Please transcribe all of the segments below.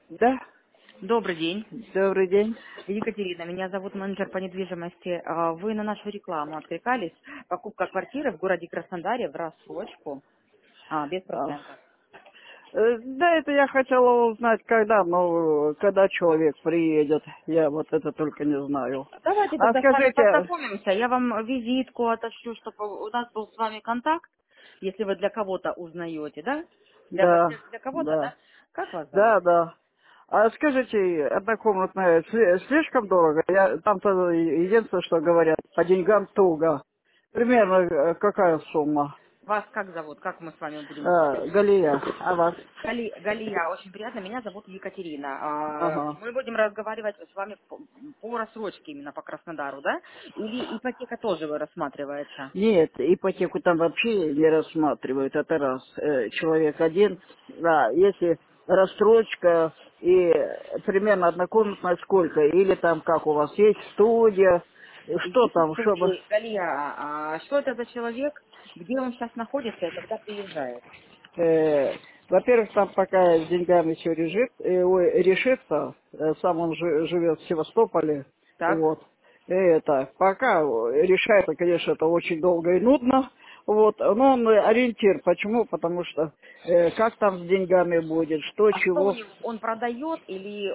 Да, Добрый день. добрый день. Екатерина, меня зовут менеджер по недвижимости. Вы на нашу рекламу откликались. Покупка квартиры в городе Краснодаре в рассрочку, без А, процентов. Да, это я хотела узнать, когда, но когда человек приедет, я вот это только не знаю. Давайте А тогда с вами скажите, познакомимся. Я вам визитку отошлю, чтобы у нас был с вами контакт, если вы для кого-то узнаете, да? да, Для кого-то, да, да? Как вас зовут? да, да. А скажите, однокомнатная слишком дорого? Я там-то единственное, что говорят, по деньгам туго. Примерно какая сумма? Вас как зовут? Как мы с вами будем общаться? Галия, а вас? Галия, очень приятно. Меня зовут Екатерина. Ага. Мы будем разговаривать с вами по рассрочке именно по Краснодару, да? Или ипотека тоже вы рассматривается? Нет, ипотеку там вообще не рассматривают, это раз. Человек один, да, если рассрочка и примерно однокомнатная сколько, или там как у вас есть студия, что Есть там, чтобы... студии, Галия, что это за человек? Где он сейчас находится и когда приезжает? Э, Во-первых, там пока с деньгами все решится, сам он живет в Севастополе, Так? вот. Это, пока решается, конечно, это очень долго и нудно, вот, но он ориентир. Почему? Потому что как там с деньгами будет, что, А что у чего. него? Он продает или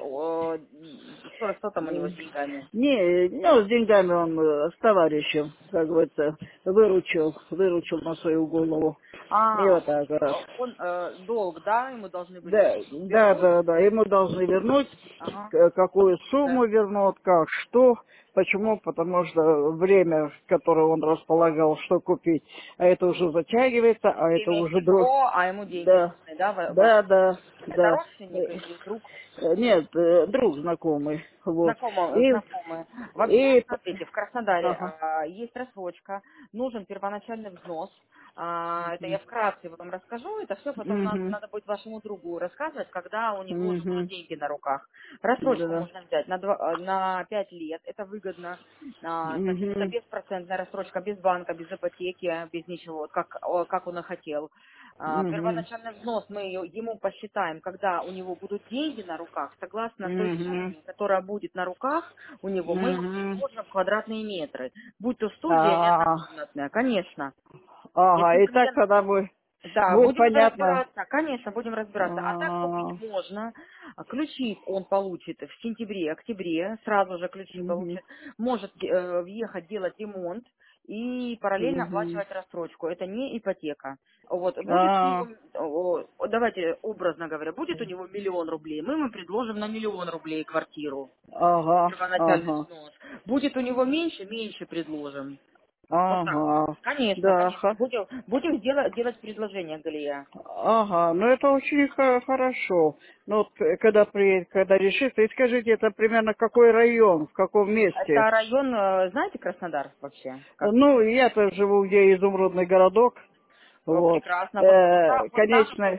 что там у него с деньгами? Не, ну, с деньгами он с товарищем, как говорится, выручил на свою голову. И вот так вот. Он долг, да, ему должны Да, были да, вернуть? да, да. Ему должны вернуть, Ага. какую Да. сумму вернут, как, что. Почему? Потому что время, которое он располагал, что купить, а это уже затягивается, а это Время уже друг. текло, а ему деньги Да, нужны, да, да, ваши да, деньги. Это да. родственник или друг? Нет, друг знакомый, вот. Знакомые. Вообще, И, смотрите, в Краснодаре ага, есть рассрочка, нужен первоначальный взнос. Это я мгм, вкратце вам расскажу, это все потом мгм, надо будет вашему другу рассказывать, когда у него уже будут мгм, деньги на руках. Рассрочку да, можно взять на 5 лет, это выгодно. Значит, это мгм, беспроцентная рассрочка, без банка, без ипотеки, без ничего, вот как он и хотел. мгм, Первоначальный взнос мы ему посчитаем, когда у него будут деньги на руках. Согласно той мгм, сумме, которая будет на руках у него, мы ему мгм. предложим квадратные метры. Будь то студия или А, однокомнатная, конечно. ага, Если и так клиент тогда будет, да, будет будем уже понятно. разбираться, конечно, будем разбираться. А так купить А, можно. Ключи он получит в сентябре, октябре, сразу же ключи мгм, получит. Может въехать, делать ремонт и параллельно мгм. оплачивать рассрочку. Это не ипотека. Вот. Будет у него, А, давайте образно говоря, будет у него 1 000 000 рублей, мы ему предложим на 1 000 000 рублей квартиру, ага, первоначальный ага, взнос. Будет у него меньше, меньше предложим. Вот так. ага, Конечно, да, конечно. Будем делать предложение, Галия. ага, ну это очень хорошо. Ну вот, когда приедет, когда решится, и скажите, это примерно какой район, в каком месте? Это район, знаете, Краснодар вообще? Как? Ну, я-то живу, где изумрудный городок, вот. Прекрасно. Вот там, Конечно,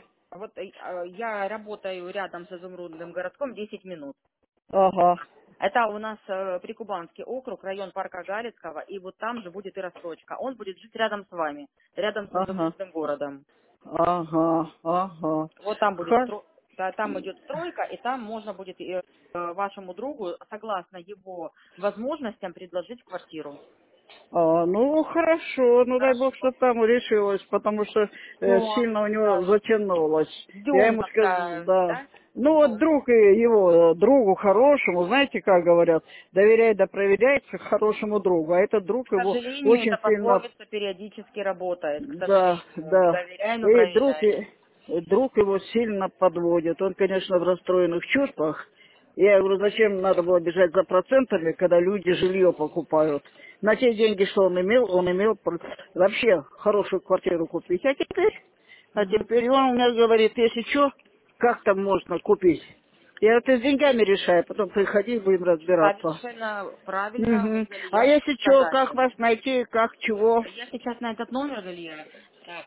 я работаю рядом с Изумрудным городком 10 минут. ага, Это у нас Прикубанский округ, район парка Галицкого, и вот там же будет и рассрочка. Он будет жить рядом с вами, рядом с ага, Изумрудным городом. ага, ага. Вот там будет Ха- там идет стройка, и там можно будет вашему другу, согласно его возможностям, предложить квартиру. Ну, хорошо, ну дай бог, Хорошо. что там решилось, потому что Все, сильно у него да. затянулось. Я Ждем ему сказал, тогда, да. да? Ну вот Ждем. друг его, другу хорошему, знаете, как говорят, доверяй да проверяйся хорошему другу, а этот друг К его сожалению, очень эта сильно, пословица периодически работает, к да, сожалению. да, Доверяй, но и проверяй. друг его сильно подводит, он, конечно, в расстроенных чувствах. Я говорю, зачем надо было бежать за процентами, когда люди жилье покупают. На те деньги, что он имел вообще хорошую квартиру купить. А Мгм. теперь он у меня говорит, если что, как там можно купить? Я это с деньгами решаю, потом приходи, будем разбираться. Совершенно правильно вы, Мгм. А Галия, если что, как сказали. вас найти, как чего? Я сейчас на этот номер, Галия, так,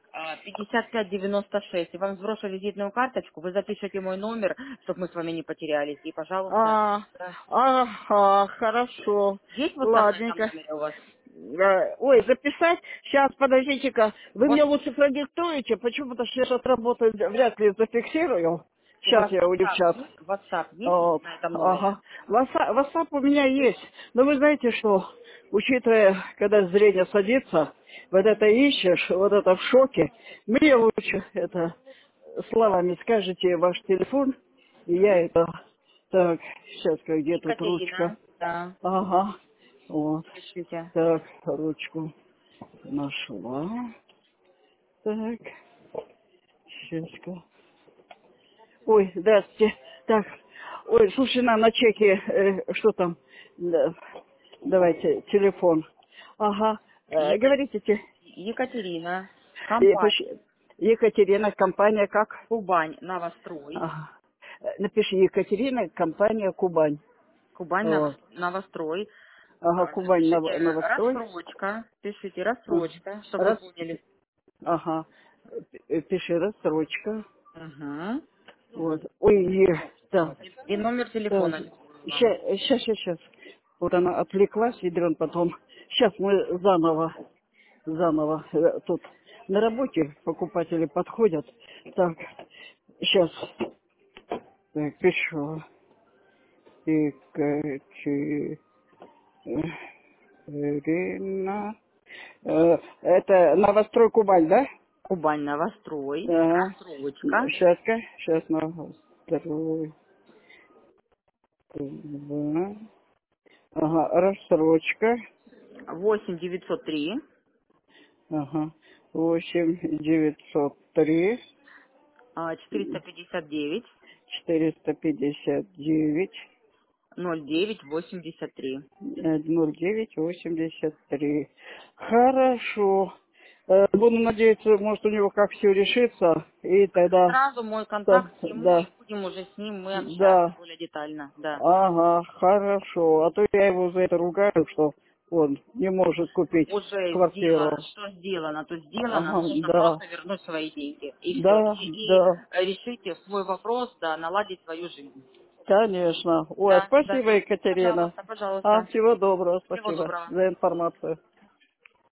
5596, и вам сброшу визитную карточку, вы запишете мой номер, чтобы мы с вами не потерялись, и, пожалуйста, А, да. ага, хорошо. Есть WhatsApp на этом Ладненько. номере у вас? Ой, записать? Сейчас, подождите-ка. Вы мне Вот лучше продиктуете, почему-то что я сейчас работаю, вряд ли зафиксирую. Сейчас я у девчат. WhatsApp есть Вот, на этом номере? ага. WhatsApp у меня есть. Но вы знаете, что, учитывая, когда зрение садится, вот это ищешь, вот это в шоке, мне лучше это словами скажете ваш телефон, и я это... Так, сейчас где тут ручка? Екатерина, да, Ага, вот. пишите. Так, ручку нашла. Так, сейчас. Ой, здравствуйте. Так, ой, слушай, на чеке, что там? Да, давайте, телефон. Ага, Ека- говорите, Екатерина, Е- компания пиши- Екатерина, компания как? Кубань Новострой. Ага. Напиши Екатерина, компания Кубань. Кубань Вот. Новострой. Ага, Кубань Пишите Новострой. рассрочка. Пишите Ага. рассрочка, чтобы вы Раз, поняли. ага. Пиши рассрочка. Угу. Вот. Ой, да. И номер Так, телефона диктую вам. сейчас. Вот она отвлеклась, ядрен потом. Сейчас мы заново. Тут на работе покупатели подходят. Так, сейчас. Так, пишу. Екатерина. Это новострой Кубань, да? Кубань Новострой. Да. Рассрочка. Сейчас новострой Кубань. Ага, рассрочка. 8903 Ага. 8 903 459 459 0983. 0983. Хорошо. Буду надеяться, может, у него как все решится. И тогда... Сразу мой контакт ему, и Да, будем уже с ним, мы общаемся да. более детально. Да. Ага, хорошо. А то я его за это ругаю, что он не может купить Уже сделано, квартиру. что сделано, то сделано, Ага, нужно да. просто вернуть свои деньги. И все. Да, И да. решите свой вопрос, да, наладить свою жизнь. Конечно. Ой, Да, да. спасибо, Екатерина. Пожалуйста, пожалуйста. Всего доброго, Всего спасибо доброго. за информацию.